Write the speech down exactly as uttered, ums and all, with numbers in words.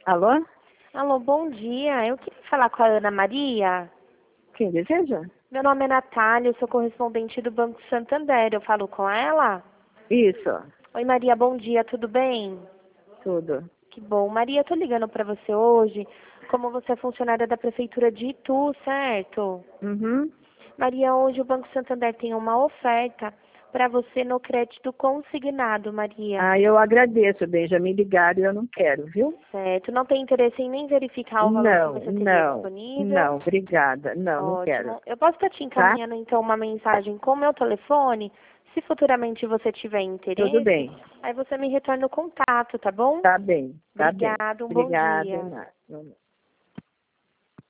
Alô? Alô, bom dia. Eu queria falar com a Ana Maria. Quem deseja? Meu nome é Natália, eu sou correspondente do Banco Santander. Eu falo com ela? Isso, Oi, Maria, bom dia, tudo bem? tudo. Que bom. Maria, eu tô ligando para você hoje, como você é funcionária da Prefeitura de Itu, certo? Uhum. Maria, hoje o Banco Santander tem uma oferta para você no crédito consignado, Maria. Ah, eu agradeço, bem, já me ligaram e eu não quero, viu? Certo? Não tem interesse em nem verificar o valor que Não, você teria não, disponível? não, obrigada. Não, não quero, Ótimo. Eu posso estar te tá? encaminhando, então, uma mensagem com o meu telefone? Se futuramente você tiver Tudo interesse, bem, aí você me retorna o contato, tá bom? tá bem, tá bem. Obrigada, um bom Obrigada, dia. Nath.